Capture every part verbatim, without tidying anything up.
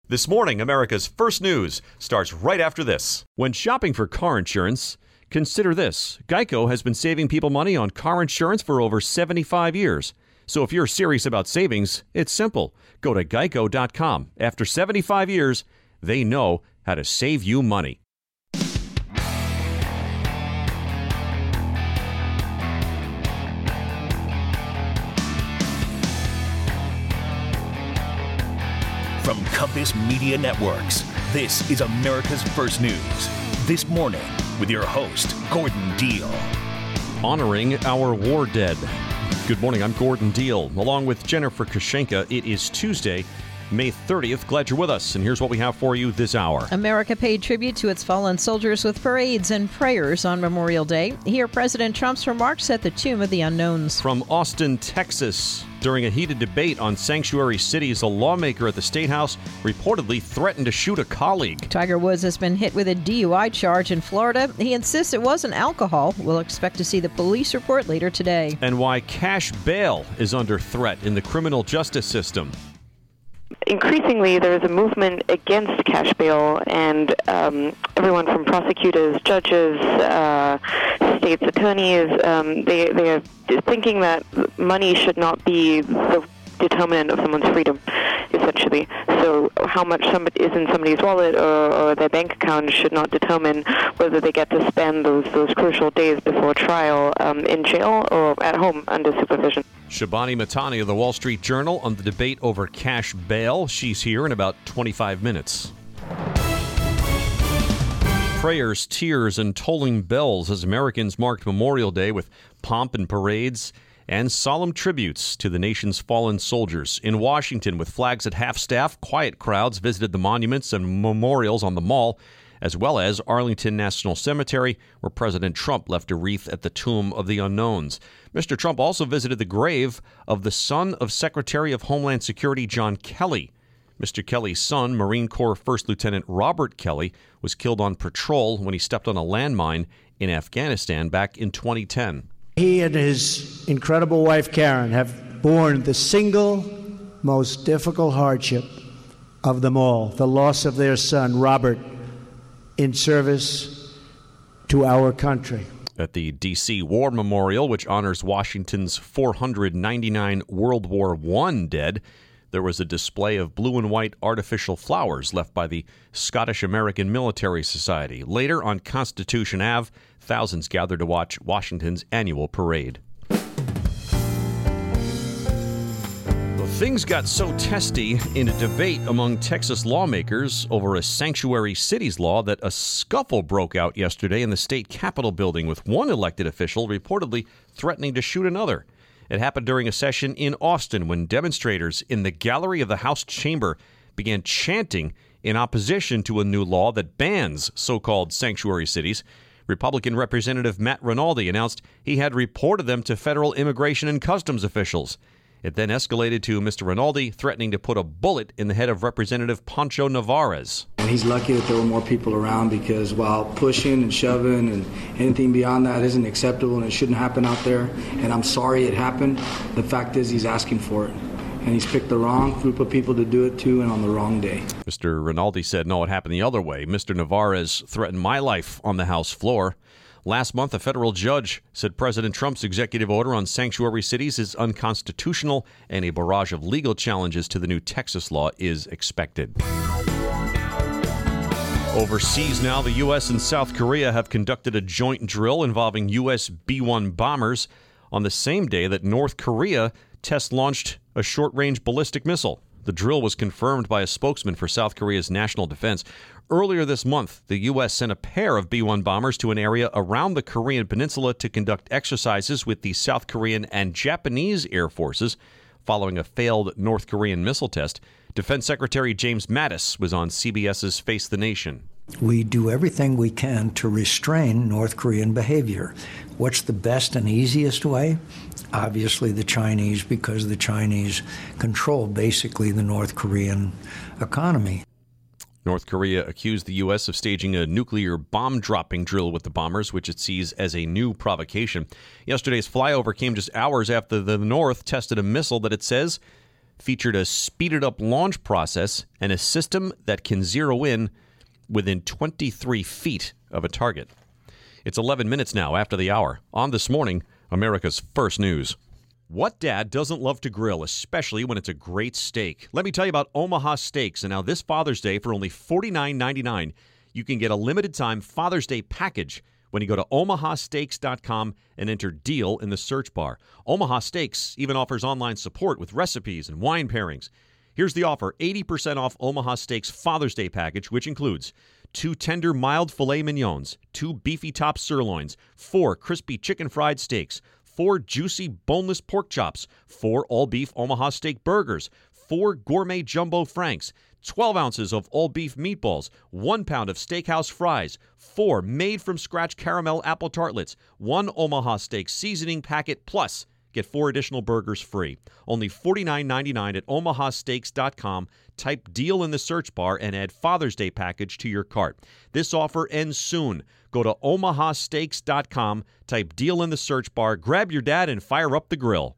This morning, America's First News starts right after this. When shopping for car insurance, consider this. Geico has been saving people money on car insurance for over seventy-five years. So if you're serious about savings, it's simple. Go to geico dot com. After seventy-five years, they know how to save you money. From Compass Media Networks, this is America's First News. This morning, with your host, Gordon Deal. Honoring our war dead. Good morning, I'm Gordon Deal. Along with Jennifer Kushenka, it is Tuesday, May thirtieth. Glad you're with us, and here's what we have for you this hour. America paid tribute to its fallen soldiers with parades and prayers on Memorial Day. Hear President Trump's remarks at the Tomb of the Unknowns. From Austin, Texas, during a heated debate on sanctuary cities, a lawmaker at the State House reportedly threatened to shoot a colleague. Tiger Woods has been hit with a D U I charge in Florida. He insists it wasn't alcohol. We'll expect to see the police report later today. And why cash bail is under threat in the criminal justice system. Increasingly, there is a movement against cash bail, and um, everyone from prosecutors, judges, uh, states attorneys, um, they, they are thinking that money should not be the determinant of someone's freedom, essentially. So how much somebody is in somebody's wallet or, or their bank account should not determine whether they get to spend those, those crucial days before trial um, in jail or at home under supervision. Shabani Matani of the Wall Street Journal on the debate over cash bail. She's here in about twenty-five minutes. Prayers, tears, and tolling bells as Americans marked Memorial Day with pomp and parades and solemn tributes to the nation's fallen soldiers. In Washington, with flags at half-staff, quiet crowds visited the monuments and memorials on the Mall, as well as Arlington National Cemetery, where President Trump left a wreath at the Tomb of the Unknowns. Mister Trump also visited the grave of the son of Secretary of Homeland Security John Kelly. Mister Kelly's son, Marine Corps First Lieutenant Robert Kelly, was killed on patrol when he stepped on a landmine in Afghanistan back in twenty ten. He and his incredible wife, Karen, have borne the single most difficult hardship of them all, the loss of their son, Robert, in service to our country. At the D C War Memorial, which honors Washington's four hundred ninety-nine World War One dead, there was a display of blue and white artificial flowers left by the Scottish American Military Society. Later, on Constitution Avenue, thousands gathered to watch Washington's annual parade. Things got so testy in a debate among Texas lawmakers over a sanctuary cities law that a scuffle broke out yesterday in the state capitol building, with one elected official reportedly threatening to shoot another. It happened during a session in Austin when demonstrators in the gallery of the House chamber began chanting in opposition to a new law that bans so-called sanctuary cities. Republican Representative Matt Rinaldi announced he had reported them to federal immigration and customs officials. It then escalated to Mister Rinaldi threatening to put a bullet in the head of Representative Pancho Navarez. And he's lucky that there were more people around, because while pushing and shoving and anything beyond that isn't acceptable and it shouldn't happen out there, and I'm sorry it happened, the fact is he's asking for it. And he's picked the wrong group of people to do it to, and on the wrong day. Mister Rinaldi said, no, it happened the other way. Mister Navarez threatened my life on the House floor. Last month, a federal judge said President Trump's executive order on sanctuary cities is unconstitutional, and a barrage of legal challenges to the new Texas law is expected. Overseas now, the U S and South Korea have conducted a joint drill involving U S B one bombers on the same day that North Korea test-launched a short-range ballistic missile. The drill was confirmed by a spokesman for South Korea's national defense. Earlier this month, the U S sent a pair of B one bombers to an area around the Korean peninsula to conduct exercises with the South Korean and Japanese air forces following a failed North Korean missile test. Defense Secretary James Mattis was on C B S's Face the Nation. We do everything we can to restrain North Korean behavior. What's the best and easiest way? Obviously the Chinese, because the Chinese control basically the North Korean economy. North Korea accused the U S of staging a nuclear bomb-dropping drill with the bombers, which it sees as a new provocation. Yesterday's flyover came just hours after the North tested a missile that it says featured a speeded-up launch process and a system that can zero in within twenty-three feet of a target. It's eleven minutes now after the hour. On This Morning, America's First News. What dad doesn't love to grill, especially when it's a great steak? Let me tell you about Omaha Steaks. And now this Father's Day, for only forty-nine ninety-nine, you can get a limited-time Father's Day package when you go to omaha steaks dot com and enter deal in the search bar. Omaha Steaks even offers online support with recipes and wine pairings. Here's the offer: eighty percent off Omaha Steaks Father's Day package, which includes two tender mild filet mignons, two beefy top sirloins, four crispy chicken fried steaks, four juicy boneless pork chops, four all-beef Omaha Steak burgers, four gourmet jumbo franks, twelve ounces of all-beef meatballs, one pound of steakhouse fries, four made-from-scratch caramel apple tartlets, one Omaha Steak seasoning packet, plus get four additional burgers free. Only forty-nine ninety-nine at omaha steaks dot com. Type deal in the search bar and add Father's Day package to your cart. This offer ends soon. Go to omaha steaks dot com, type deal in the search bar, grab your dad, and fire up the grill.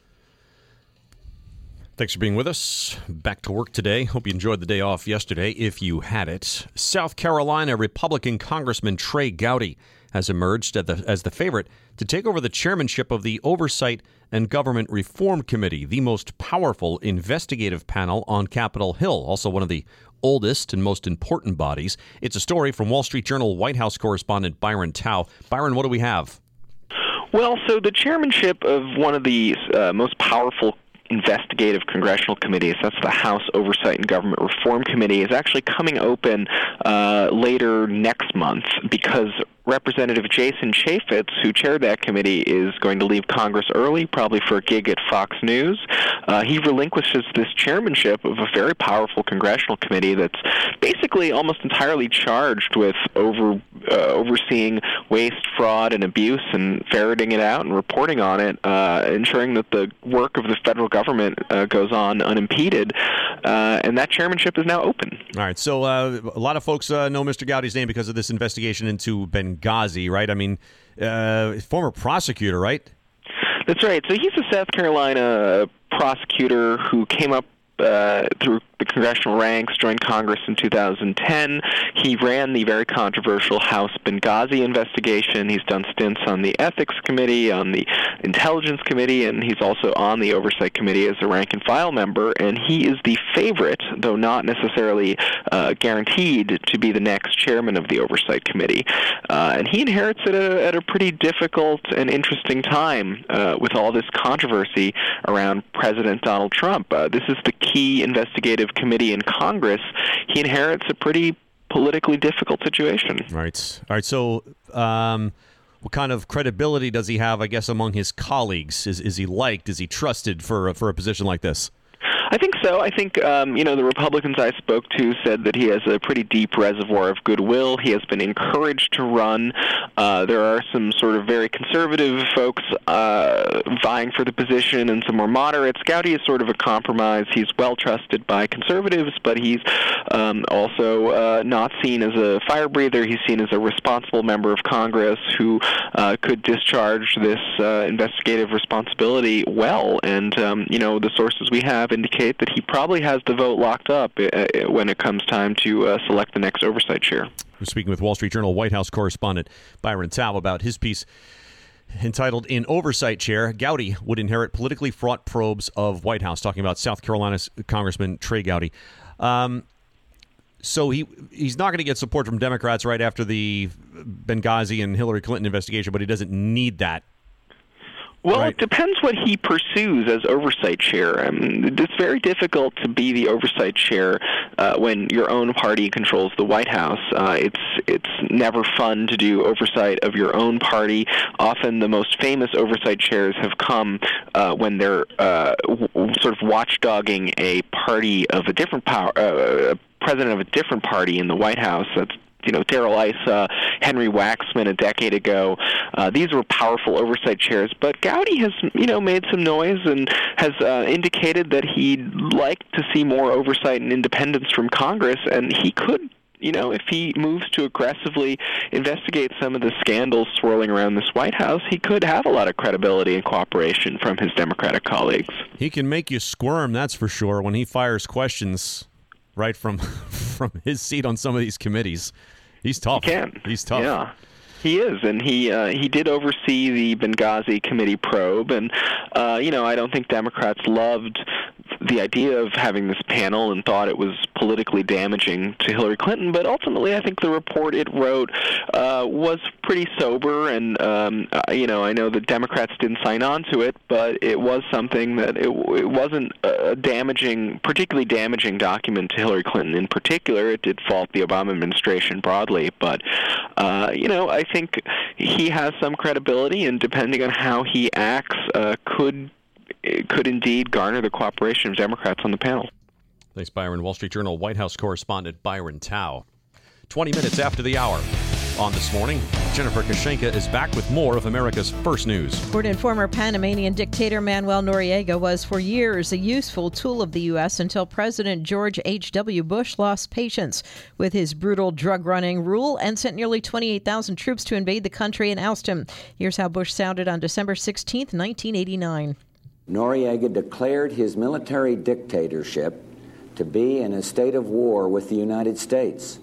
Thanks for being with us. Back to work today. Hope you enjoyed the day off yesterday, if you had it. South Carolina Republican Congressman Trey Gowdy has emerged as the, as the favorite to take over the chairmanship of the Oversight and Government Reform Committee, the most powerful investigative panel on Capitol Hill, also one of the oldest and most important bodies. It's a story from Wall Street Journal White House correspondent Byron Tao. Byron, what do we have? Well, so the chairmanship of one of the uh, most powerful investigative congressional committees, that's the House Oversight and Government Reform Committee, is actually coming open uh, later next month because Representative Jason Chaffetz, who chaired that committee, is going to leave Congress early, probably for a gig at Fox News. Uh, he relinquishes this chairmanship of a very powerful congressional committee that's basically almost entirely charged with over uh, overseeing waste, fraud, and abuse and ferreting it out and reporting on it, uh, ensuring that the work of the federal government uh, goes on unimpeded. Uh, and that chairmanship is now open. All right. So uh, a lot of folks uh, know Mister Gowdy's name because of this investigation into Benghazi, right? I mean, uh, former prosecutor, right? That's right. So he's a South Carolina prosecutor who came up uh, through the congressional ranks, joined Congress in two thousand ten. He ran the very controversial House Benghazi investigation. He's done stints on the Ethics Committee, on the Intelligence Committee, and he's also on the Oversight Committee as a rank-and-file member, and he is the favorite, though not necessarily uh, guaranteed, to be the next chairman of the Oversight Committee. Uh, and he inherits at a, at a pretty difficult and interesting time uh, with all this controversy around President Donald Trump. Uh, this is the key investigative committee in Congress. He inherits a pretty politically difficult situation. Right. All right. So, um, what kind of credibility does he have, I guess, among his colleagues? Is is he liked? Is he trusted for for a position like this? I think so. I think, um, you know, the Republicans I spoke to said that he has a pretty deep reservoir of goodwill. He has been encouraged to run. Uh, there are some sort of very conservative folks uh, vying for the position and some more moderates. Gowdy is sort of a compromise. He's well trusted by conservatives, but he's um, also uh, not seen as a fire breather. He's seen as a responsible member of Congress who uh, could discharge this uh, investigative responsibility well. And, um, you know, the sources we have indicate that he probably has the vote locked up uh, when it comes time to uh, select the next oversight chair. We're speaking with Wall Street Journal White House correspondent Byron Tao about his piece entitled "In Oversight Chair, Gowdy Would Inherit Politically Fraught Probes of White House," talking about South Carolina's Congressman Trey Gowdy. Um, so he he's not going to get support from Democrats right after the Benghazi and Hillary Clinton investigation, but he doesn't need that. Well, Right. It depends what he pursues as oversight chair. I mean, it's very difficult to be the oversight chair uh, when your own party controls the White House. Uh, it's it's never fun to do oversight of your own party. Often the most famous oversight chairs have come uh, when they're uh, w- sort of watchdogging a party of a different power, uh, a president of a different party in the White House. That's You know, Darrell Issa, Henry Waxman a decade ago. Uh, these were powerful oversight chairs, but Gowdy has, you know, made some noise and has uh, indicated that he'd like to see more oversight and independence from Congress, and he could, you know, if he moves to aggressively investigate some of the scandals swirling around this White House, he could have a lot of credibility and cooperation from his Democratic colleagues. He can make you squirm, that's for sure, when he fires questions right from from his seat on some of these committees. He's tough. He can. He's tough. Yeah. He is, and he uh, he did oversee the Benghazi committee probe, and uh, you know, I don't think Democrats loved the idea of having this panel and thought it was politically damaging to Hillary Clinton, but ultimately I think the report it wrote uh, was pretty sober, and um, you know, I know the Democrats didn't sign on to it, but it was something that it, it wasn't a damaging, particularly damaging document to Hillary Clinton in particular. It did fault the Obama administration broadly, but uh, you know, I think he has some credibility, and depending on how he acts, uh, could could indeed garner the cooperation of Democrats on the panel. Thanks, Byron. Wall Street Journal White House correspondent Byron Tao. twenty minutes after the hour. On This Morning, Jennifer Kashenka is back with more of America's First News. According to former Panamanian dictator Manuel Noriega was for years a useful tool of the U S until President George H W. Bush lost patience with his brutal drug-running rule and sent nearly twenty-eight thousand troops to invade the country and oust him. Here's how Bush sounded on December sixteenth, nineteen eighty-nine. Noriega declared his military dictatorship to be in a state of war with the United States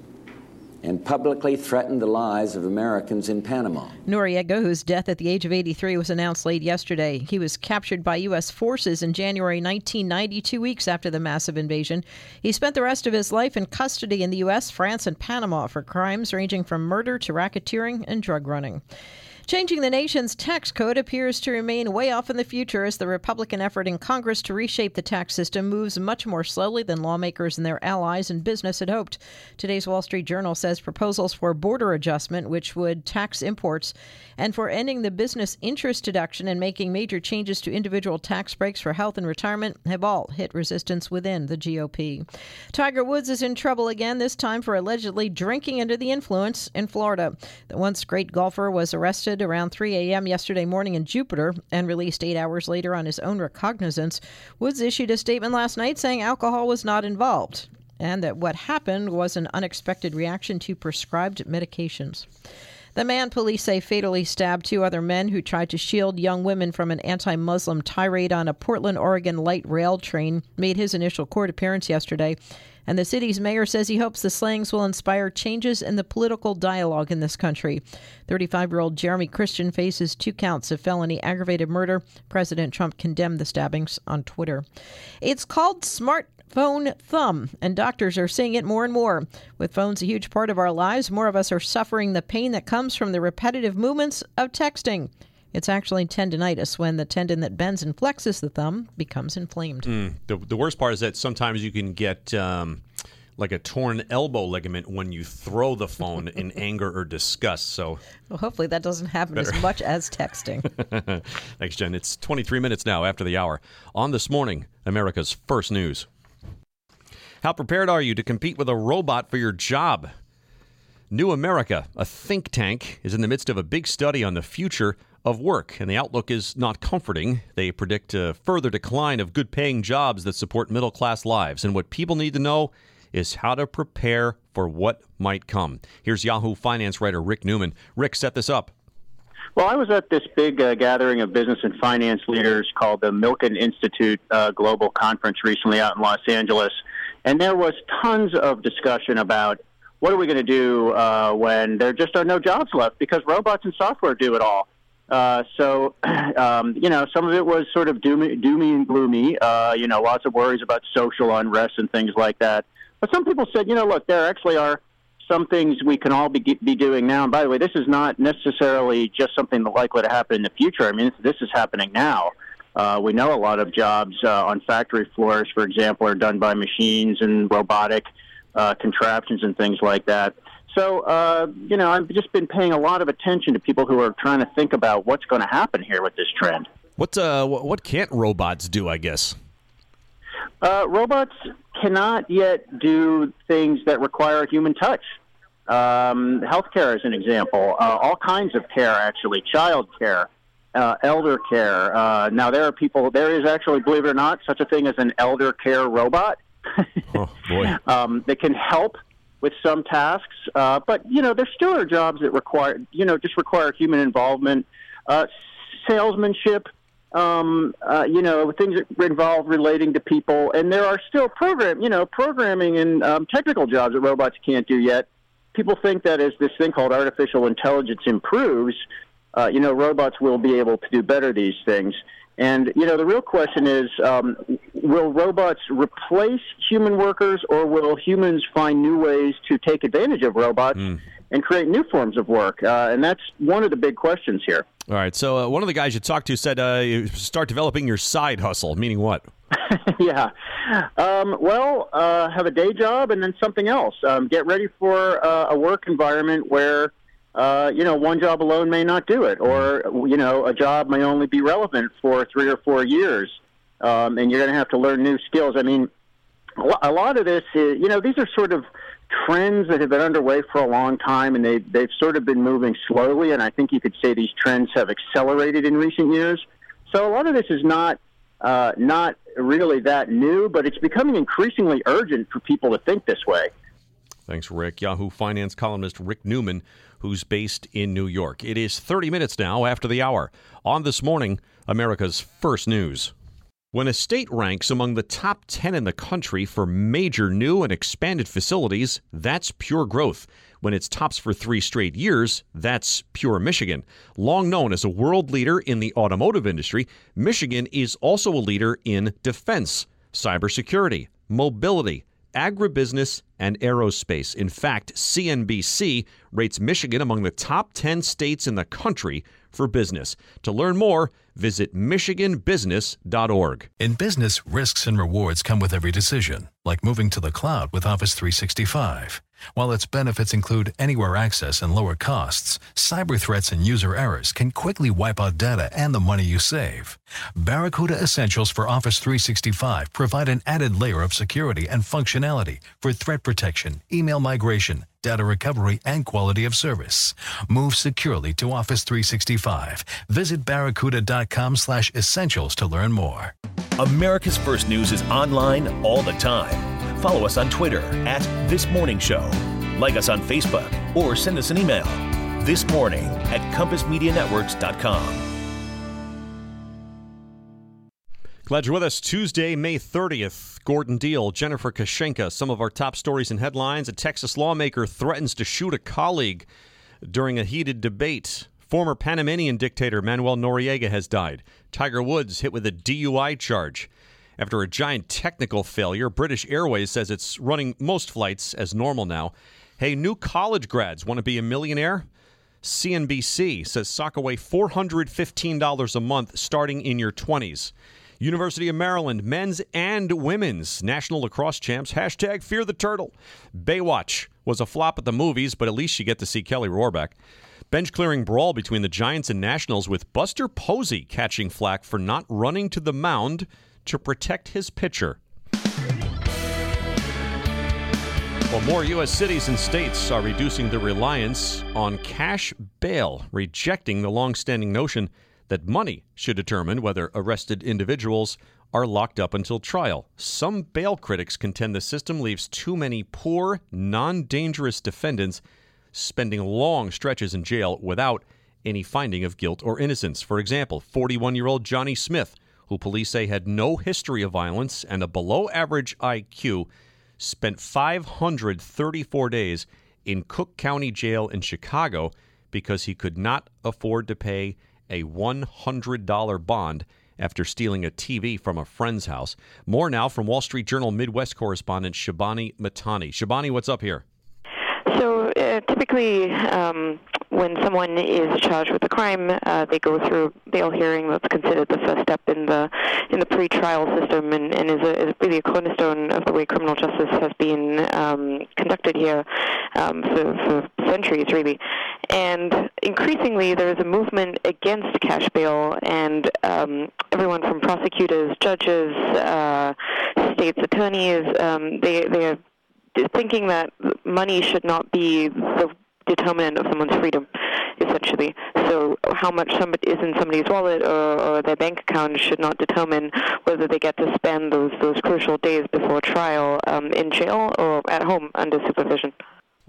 and publicly threatened the lives of Americans in Panama. Noriega, whose death at the age of eighty-three was announced late yesterday. He was captured by U S forces in January nineteen ninety, two weeks after the massive invasion. He spent the rest of his life in custody in the U S, France, and Panama for crimes ranging from murder to racketeering and drug running. Changing the nation's tax code appears to remain way off in the future as the Republican effort in Congress to reshape the tax system moves much more slowly than lawmakers and their allies in business had hoped. Today's Wall Street Journal says proposals for border adjustment, which would tax imports, and for ending the business interest deduction and making major changes to individual tax breaks for health and retirement have all hit resistance within the G O P. Tiger Woods is in trouble again, this time for allegedly drinking under the influence in Florida. The once great golfer was arrested around three a.m. yesterday morning in Jupiter and released eight hours later on his own recognizance. Woods issued a statement last night saying alcohol was not involved and that what happened was an unexpected reaction to prescribed medications. The man police say fatally stabbed two other men who tried to shield young women from an anti-Muslim tirade on a Portland, Oregon light rail train made his initial court appearance yesterday. And the city's mayor says he hopes the slayings will inspire changes in the political dialogue in this country. thirty-five-year-old Jeremy Christian faces two counts of felony aggravated murder. President Trump condemned the stabbings on Twitter. It's called smartphone thumb, and doctors are seeing it more and more. With phones a huge part of our lives, more of us are suffering the pain that comes from the repetitive movements of texting. It's actually tendinitis when the tendon that bends and flexes the thumb becomes inflamed. Mm, the, the worst part is that sometimes you can get um, like a torn elbow ligament when you throw the phone in anger or disgust. So, well, hopefully that doesn't happen better. As much as texting. Thanks, Jen. It's twenty-three minutes now after the hour. On This Morning, America's First News. How prepared are you to compete with a robot for your job? New America, a think tank, is in the midst of a big study on the future of work, and the outlook is not comforting. They predict a further decline of good-paying jobs that support middle-class lives, and what people need to know is how to prepare for what might come. Here's Yahoo Finance writer Rick Newman. Rick, set this up. Well, I was at this big uh, gathering of business and finance leaders called the Milken Institute uh, Global Conference recently out in Los Angeles, and there was tons of discussion about what are we going to do uh, when there just are no jobs left because robots and software do it all. Uh, so, um, you know, some of it was sort of doomy, doomy and gloomy, uh, you know, lots of worries about social unrest and things like that. But some people said, you know, look, there actually are some things we can all be, be doing now. And by the way, this is not necessarily just something likely to happen in the future. I mean, this is happening now. Uh, we know a lot of jobs uh, on factory floors, for example, are done by machines and robotic uh, contraptions and things like that. So, uh, you know, I've just been paying a lot of attention to people who are trying to think about what's going to happen here with this trend. What uh, what can't robots do, I guess? Uh, robots cannot yet do things that require human touch. Um, healthcare is an example. Uh, all kinds of care, actually, child care, uh, elder care. Uh, now, there are people, there is actually, believe it or not, such a thing as an elder care robot oh, boy. um, that can help with some tasks, uh, but, you know, there still are jobs that require, you know, just require human involvement, uh, salesmanship, um, uh, you know, things that involve relating to people. And there are still program, you know, programming and um, technical jobs that robots can't do yet. People think that as this thing called artificial intelligence improves, uh, you know, robots will be able to do better these things. And, you know, the real question is, um, will robots replace human workers, or will humans find new ways to take advantage of robots mm. and create new forms of work? Uh, and that's one of the big questions here. All right. So uh, one of the guys you talked to said uh, you start developing your side hustle, meaning what? yeah. Um, well, uh, have a day job and then something else. Um, get ready for uh, a work environment where, uh, you know, one job alone may not do it, or, you know, a job may only be relevant for three or four years, um, and you're going to have to learn new skills. I mean, a lot of this is, you know, these are sort of trends that have been underway for a long time, and they've, they've sort of been moving slowly, and I think you could say these trends have accelerated in recent years. So a lot of this is not uh, not really that new, but it's becoming increasingly urgent for people to think this way. Thanks, Rick. Yahoo Finance columnist Rick Newman, who's based in New York. It is thirty minutes now after the hour. On This Morning, America's First News. When a state ranks among the top ten in the country for major new and expanded facilities, that's pure growth. When it's tops for three straight years, that's pure Michigan. Long known as a world leader in the automotive industry, Michigan is also a leader in defense, cybersecurity, mobility, agribusiness, and aerospace. In fact, C N B C rates Michigan among the top ten states in the country for business. To learn more, visit michigan business dot org. In business, risks and rewards come with every decision, like moving to the cloud with Office three sixty-five. While its benefits include anywhere access and lower costs, cyber threats and user errors can quickly wipe out data and the money you save. Barracuda Essentials for Office three sixty-five provide an added layer of security and functionality for threat protection, email migration, data recovery, and quality of service. Move securely to Office three sixty-five. Visit barracuda.com slash essentials to learn more. America's First News is online all the time. Follow us on Twitter at This Morning Show. Like us on Facebook or send us an email. This Morning at compass media networks dot com. Glad you're with us. Tuesday, May thirtieth. Gordon Deal, Jennifer Kashenka. Some of our top stories and headlines. A Texas lawmaker threatens to shoot a colleague during a heated debate. Former Panamanian dictator Manuel Noriega has died. Tiger Woods hit with a D U I charge. After a giant technical failure, British Airways says it's running most flights as normal now. Hey, new college grads want to be a millionaire? C N B C says sock away four hundred fifteen dollars a month starting in your twenties. University of Maryland men's and women's national lacrosse champs. Hashtag fear the turtle. Baywatch was a flop at the movies, but at least you get to see Kelly Rohrbeck. Bench-clearing brawl between the Giants and Nationals with Buster Posey catching flack for not running to the mound to protect his pitcher. Well, more U S cities and states are reducing their reliance on cash bail, rejecting the long-standing notion that money should determine whether arrested individuals are locked up until trial. Some bail critics contend the system leaves too many poor, non-dangerous defendants spending long stretches in jail without any finding of guilt or innocence. For example, forty-one-year-old Johnny Smith, who police say had no history of violence and a below-average I Q, spent five hundred thirty-four days in Cook County Jail in Chicago because he could not afford to pay a one hundred dollars bond after stealing a T V from a friend's house. More now from Wall Street Journal Midwest correspondent Shabani Matani. Shabani, what's up here? So uh, typically, um, when someone is charged with a crime, uh, they go through a bail hearing. That's considered the first step in the in the pre-trial system, and, and is, a, is really a cornerstone of the way criminal justice has been um, conducted here um, for, for centuries, really. And increasingly, there is a movement against cash bail, and um, everyone from prosecutors, judges, uh, state's attorneys, um, they they are thinking that money should not be the determinant of someone's freedom, essentially. So how much somebody is in somebody's wallet or, or their bank account should not determine whether they get to spend those those crucial days before trial um, in jail or at home under supervision.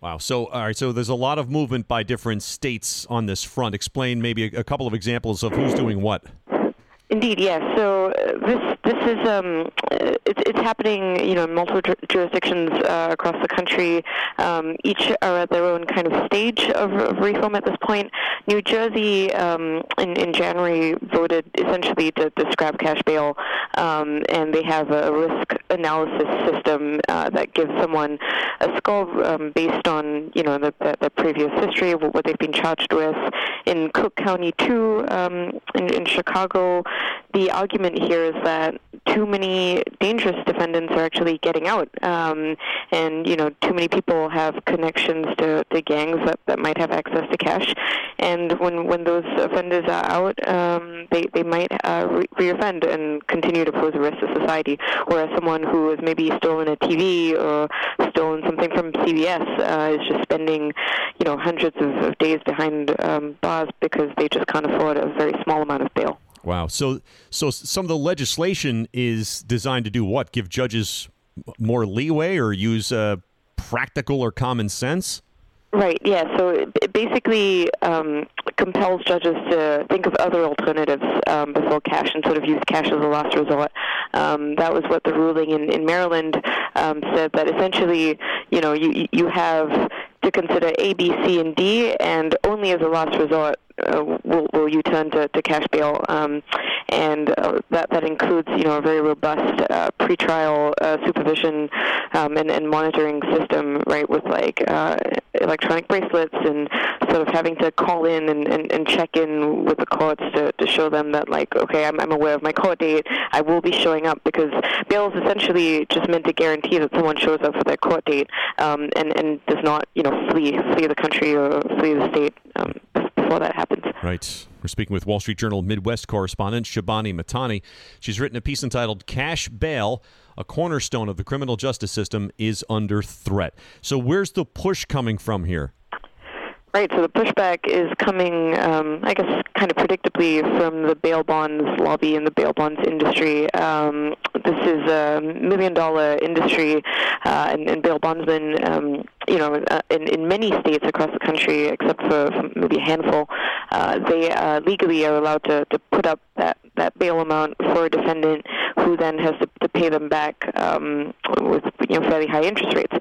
Wow. So, all right. So there's a lot of movement by different states on this front. Explain maybe a, a couple of examples of who's doing what. Indeed, yes. So uh, this this is um, it's it's happening, you know, in multiple ju- jurisdictions uh, across the country. Um, each are at their own kind of stage of, of reform at this point. New Jersey um, in in January voted essentially to, to scrap cash bail, um, and they have a risk analysis system uh, that gives someone a score um, based on, you know, the, the, the previous history of what they've been charged with. In Cook County too, um, in, in Chicago, the argument here is that too many dangerous defendants are actually getting out, um, and you know too many people have connections to, to gangs that, that might have access to cash, and when when those offenders are out, um, they they might uh, re- reoffend and continue to pose a risk to society. Whereas someone who has maybe stolen a T V or stolen something from C B S uh, is just spending you know hundreds of, of days behind um, bars because they just can't afford a very small amount of bail. Wow. So so some of the legislation is designed to do what? Give judges more leeway or use uh, practical or common sense? Right, yeah. So it basically um, compels judges to think of other alternatives um, before cash and sort of use cash as a last resort. Um, that was what the ruling in, in Maryland um, said, that essentially, you know, you, you have to consider A, B, C, and D, and only as a last resort uh, will, will you turn to, to cash bail. Um, and uh, that, that includes, you know, a very robust uh, pretrial uh, supervision um, and, and monitoring system, right, with like uh, electronic bracelets and sort of having to call in and, and, and check in with the courts to, to show them that, like, okay, I'm, I'm aware of my court date, I will be showing up, because bail is essentially just meant to guarantee that someone shows up for their court date um, and, and does not, you know, flee, flee the country or flee the state um, before that happens. Right. We're speaking with Wall Street Journal Midwest correspondent Shabani Matani. She's written a piece entitled Cash Bail, a cornerstone of the criminal justice system, is under threat. So where's the push coming from here? Right, so the pushback is coming, um, I guess, kind of predictably from the bail bonds lobby and the bail bonds industry. Um, this is a million-dollar industry, uh, and, and bail bondsmen, um, you know, uh, in, in many states across the country, except for, for maybe a handful, uh, they uh, legally are allowed to, to put up that, that bail amount for a defendant who then has to, to pay them back um, with, you know, fairly high interest rates.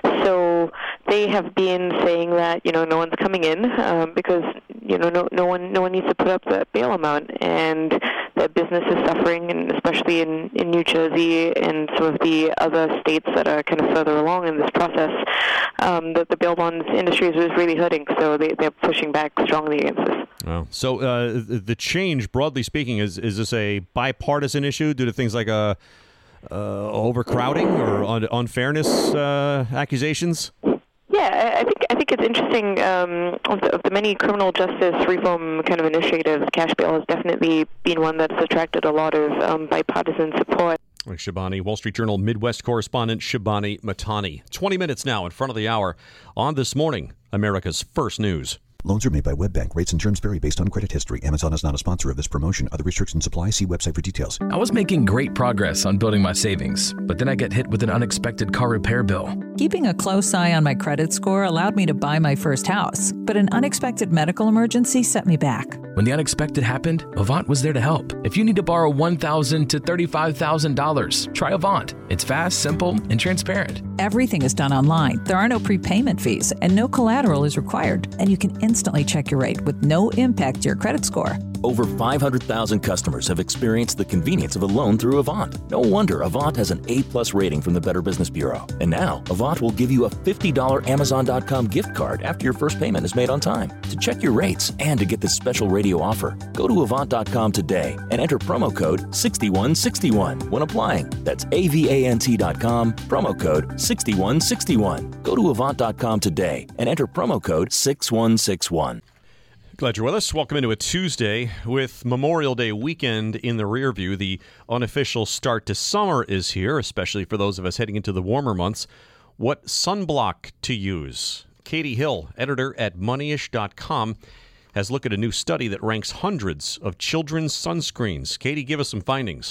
So they have been saying that, you know, no one's coming in um, because, you know, no, no one no one needs to put up that bail amount, and their business is suffering, and especially in, in New Jersey and some of the other states that are kind of further along in this process, um, that the bail bonds industry is really hurting, so they, they're pushing back strongly against this. Wow. So uh, the change, broadly speaking, is is this a bipartisan issue due to things like uh, uh, overcrowding or un- unfairness uh, accusations? Yeah, I think I think it's interesting. Um, of, the, of the many criminal justice reform kind of initiatives, cash bail has definitely been one that's attracted a lot of um, bipartisan support. Like Shabani, Wall Street Journal Midwest correspondent Shabani Matani. twenty minutes now in front of the hour on This Morning, America's First News. Loans are made by WebBank. Rates and terms vary based on credit history. Amazon is not a sponsor of this promotion. Other restrictions apply. See website for details. I was making great progress on building my savings, but then I get hit with an unexpected car repair bill. Keeping a close eye on my credit score allowed me to buy my first house, but an unexpected medical emergency set me back. When the unexpected happened, Avant was there to help. If you need to borrow one thousand dollars to thirty-five thousand dollars, try Avant. It's fast, simple, and transparent. Everything is done online. There are no prepayment fees, and no collateral is required, and you can instantly check your rate with no impact to your credit score. Over five hundred thousand customers have experienced the convenience of a loan through Avant. No wonder Avant has an A-plus rating from the Better Business Bureau. And now, Avant will give you a fifty dollars Amazon dot com gift card after your first payment is made on time. To check your rates and to get this special radio offer, go to Avant dot com today and enter promo code six one six one when applying. That's A V A N T dot com, promo code six one six one. Go to Avant dot com today and enter promo code six one six one. Glad you're with us. Welcome into a Tuesday with Memorial Day weekend in the rear view. The unofficial start to summer is here, especially for those of us heading into the warmer months. What sunblock to use? Katie Hill, editor at moneyish dot com, has looked at a new study that ranks hundreds of children's sunscreens. Katie, give us some findings.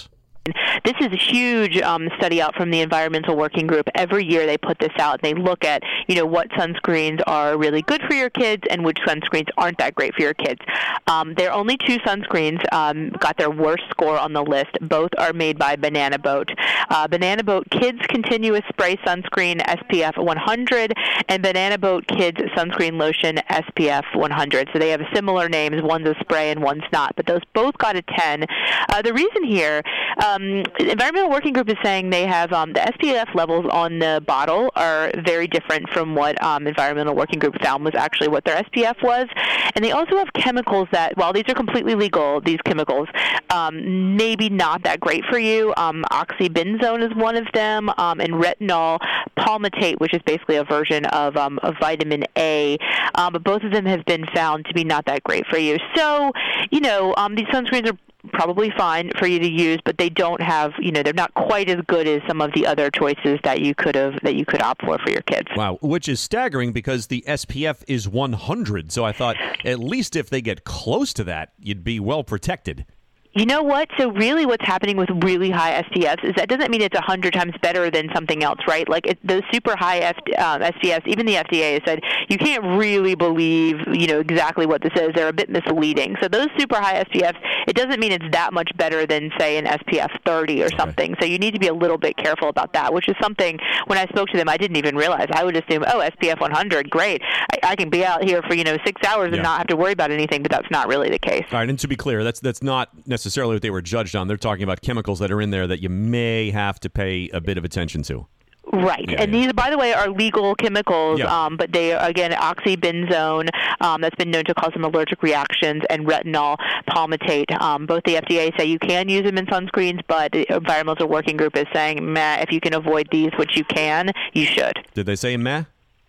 This is a huge um, study out from the Environmental Working Group. Every year they put this out, and they look at, you know, what sunscreens are really good for your kids and which sunscreens aren't that great for your kids. Um, there are only two sunscreens um, got their worst score on the list. Both are made by Banana Boat. Uh, Banana Boat Kids Continuous Spray Sunscreen S P F one hundred and Banana Boat Kids Sunscreen Lotion S P F one hundred. So they have similar names. One's a spray and one's not. But those both got a ten. Uh, the reason here, um, the Environmental Working Group is saying they have um, the S P F levels on the bottle are very different from what um, Environmental Working Group found was actually what their S P F was. And they also have chemicals that, while these are completely legal, these chemicals, um, maybe not that great for you. Um, oxybenzone is one of them, um, and retinol palmitate, which is basically a version of, um, of vitamin A. Um, but both of them have been found to be not that great for you. So, you know, um, these sunscreens are probably fine for you to use, but they don't have, you know, they're not quite as good as some of the other choices that you could have, that you could opt for for your kids. Wow, which is staggering because the S P F is one hundred. So I thought at least if they get close to that, you'd be well protected. You know what? So really what's happening with really high S P Fs is that doesn't mean it's one hundred times better than something else, right? Like it, those super high F, um, S P Fs, even the F D A has said you can't really believe, you know, exactly what this is. They're a bit misleading. So those super high S P Fs, it doesn't mean it's that much better than, say, an S P F thirty or something. Okay. So you need to be a little bit careful about that, which is something when I spoke to them I didn't even realize. I would assume, oh, S P F one hundred, great. I, I can be out here for, you know, six hours yeah. and not have to worry about anything, but that's not really the case. All right, and to be clear, that's that's not necessarily what they were judged on. They're talking about chemicals that are in there that you may have to pay a bit of attention to. Right. Yeah, and yeah. these, by the way, are legal chemicals, yeah. um, but they, again, oxybenzone, um, that's been known to cause some allergic reactions, and retinol palmitate. Um, both the F D A say you can use them in sunscreens, but the Environmental Working Group is saying, meh, if you can avoid these, which you can, you should. Did they say meh?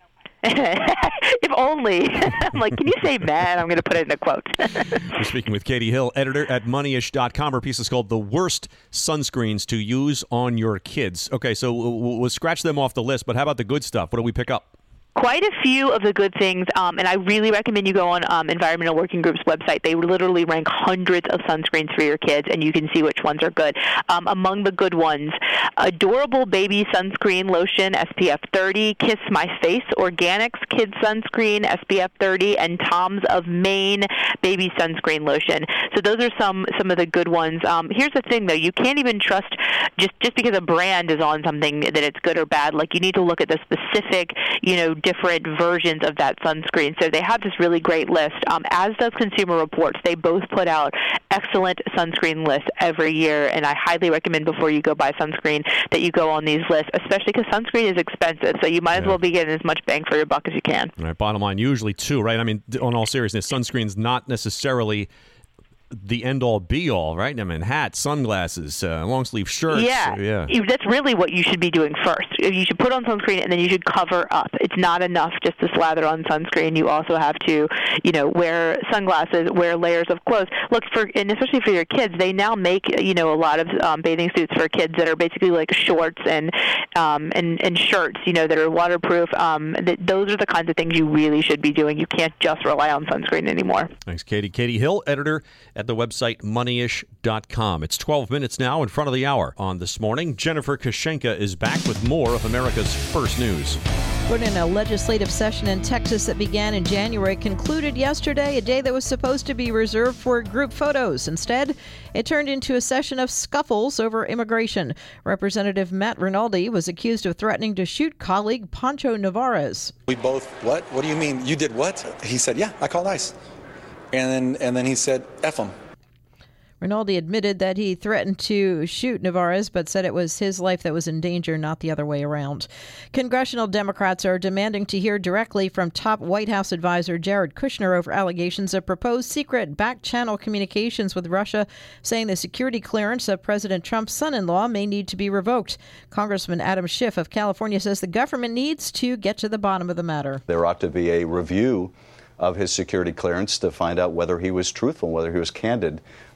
If only. I'm like, can you say mad? I'm going to put it in a quote. We're speaking with Katie Hill, editor at moneyish dot com. Her piece is called The Worst Sunscreens to Use on Your Kids. Okay, so we'll, we'll scratch them off the list, but how about the good stuff? What do we pick up? Quite a few of the good things, um, and I really recommend you go on um, Environmental Working Group's website. They literally rank hundreds of sunscreens for your kids, and you can see which ones are good. Um, among the good ones, Adorable Baby Sunscreen Lotion, S P F thirty, Kiss My Face Organics Kids Sunscreen, S P F thirty, and Tom's of Maine Baby Sunscreen Lotion. So those are some, some of the good ones. Um, here's the thing, though. You can't even trust just, just because a brand is on something that it's good or bad. Like, you need to look at the specific, you know, different versions of that sunscreen. So they have this really great list. Um, as does Consumer Reports. They both put out excellent sunscreen lists every year, and I highly recommend before you go buy sunscreen that you go on these lists, especially because sunscreen is expensive. So you might yeah. as well be getting as much bang for your buck as you can. All right, bottom line, usually too, right? I mean, on all seriousness, sunscreen's not necessarily the end-all, be-all, right? I mean, hats, sunglasses, uh, long-sleeve shirts. Yeah. Uh, yeah, that's really what you should be doing first. You should put on sunscreen, and then you should cover up. It's not enough just to slather on sunscreen. You also have to, you know, wear sunglasses, wear layers of clothes. Look, for and especially for your kids, they now make, you know, a lot of um, bathing suits for kids that are basically like shorts and um, and, and shirts, you know, that are waterproof. Um, th- those are the kinds of things you really should be doing. You can't just rely on sunscreen anymore. Thanks, Katie. Katie Hill, editor at the website moneyish dot com. It's twelve minutes now in front of the hour on This Morning. Jennifer Kashenka is back with more of America's First News. Put in a legislative session in Texas that began in January concluded yesterday, a day that was supposed to be reserved for group photos. Instead, it turned into a session of scuffles over immigration. Representative Matt Rinaldi was accused of threatening to shoot colleague Pancho Navarez. We both, what? What do you mean? You did what? He said, yeah, I called ICE. And then, and then he said, F him. Rinaldi admitted that he threatened to shoot Navarez, but said it was his life that was in danger, not the other way around. Congressional Democrats are demanding to hear directly from top White House advisor Jared Kushner over allegations of proposed secret back-channel communications with Russia, saying the security clearance of President Trump's son-in-law may need to be revoked. Congressman Adam Schiff of California says the government needs to get to the bottom of the matter. There ought to be a review of his security clearance to find out whether he was truthful, whether he was candid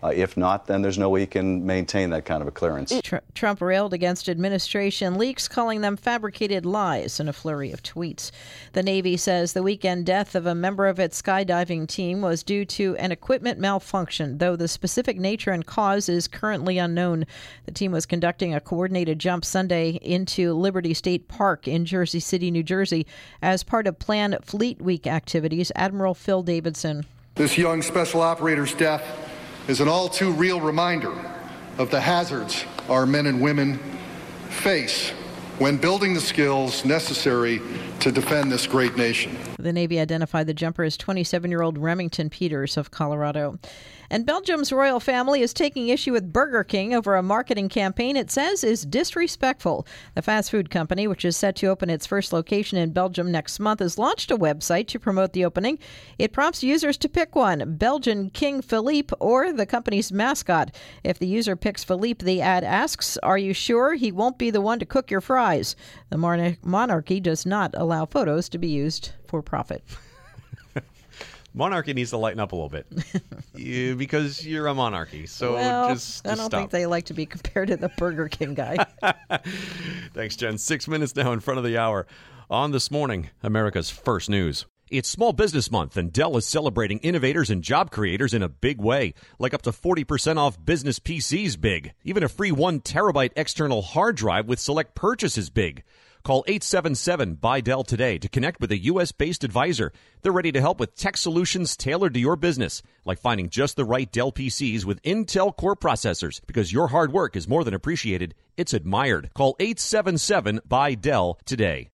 Uh, if not, then there's no way you can maintain that kind of a clearance. Tr- Trump railed against administration leaks, calling them fabricated lies in a flurry of tweets. The Navy says the weekend death of a member of its skydiving team was due to an equipment malfunction, though the specific nature and cause is currently unknown. The team was conducting a coordinated jump Sunday into Liberty State Park in Jersey City, New Jersey, as part of planned Fleet Week activities. Admiral Phil Davidson. This young special operator's death is an all too real reminder of the hazards our men and women face when building the skills necessary to defend this great nation. The Navy identified the jumper as twenty-seven-year-old Remington Peters of Colorado. And Belgium's royal family is taking issue with Burger King over a marketing campaign it says is disrespectful. The fast food company, which is set to open its first location in Belgium next month, has launched a website to promote the opening. It prompts users to pick one, Belgian King Philippe or the company's mascot. If the user picks Philippe, the ad asks, "Are you sure he won't be the one to cook your fries?" The mon- monarchy does not allow photos to be used for profit. Monarchy needs to lighten up a little bit you, because you're a monarchy. So well, just, just I don't stop. think they like to be compared to the Burger King guy. Thanks, Jen. Six minutes now in front of the hour. On This Morning, America's First News. It's Small Business Month, and Dell is celebrating innovators and job creators in a big way, like up to forty percent off business P Cs big. Even a free one terabyte external hard drive with select purchases big. Call eight seven seven, B U Y Dell today to connect with a U S-based advisor. They're ready to help with tech solutions tailored to your business, like finding just the right Dell P Cs with Intel Core processors, because your hard work is more than appreciated, it's admired. Call eight seven seven, B U Y Dell today.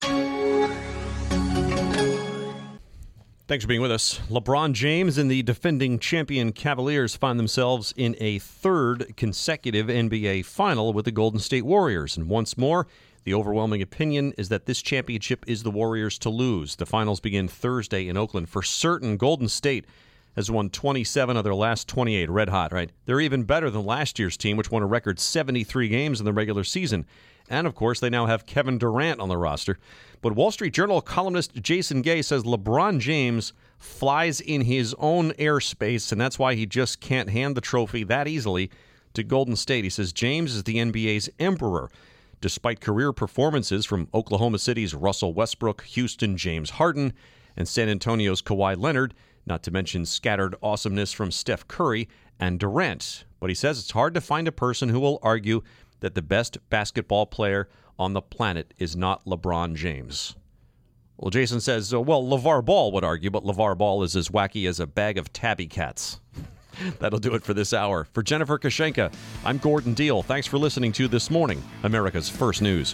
Thanks for being with us. LeBron James and the defending champion Cavaliers find themselves in a third consecutive N B A final with the Golden State Warriors. And once more, the overwhelming opinion is that this championship is the Warriors to lose. The finals begin Thursday in Oakland. For certain, Golden State has won twenty-seven of their last twenty-eight. Red hot, right? They're even better than last year's team, which won a record seventy-three games in the regular season. And, of course, they now have Kevin Durant on the roster. But Wall Street Journal columnist Jason Gay says LeBron James flies in his own airspace, and that's why he just can't hand the trophy that easily to Golden State. He says James is the N B A's emperor. Despite career performances from Oklahoma City's Russell Westbrook, Houston James Harden, and San Antonio's Kawhi Leonard, not to mention scattered awesomeness from Steph Curry and Durant. But he says it's hard to find a person who will argue that the best basketball player on the planet is not LeBron James. Well, Jason says, uh, well, LeVar Ball would argue, but LeVar Ball is as wacky as a bag of tabby cats. That'll do it for this hour. For Jennifer Kashenka, I'm Gordon Deal. Thanks for listening to This Morning, America's First News.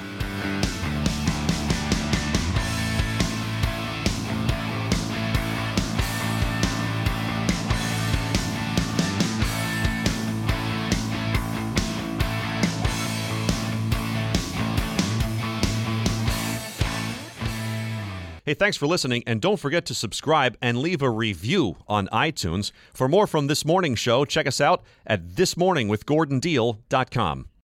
Hey, thanks for listening, and don't forget to subscribe and leave a review on iTunes. For more from This Morning Show, check us out at this morning with gordon deal dot com.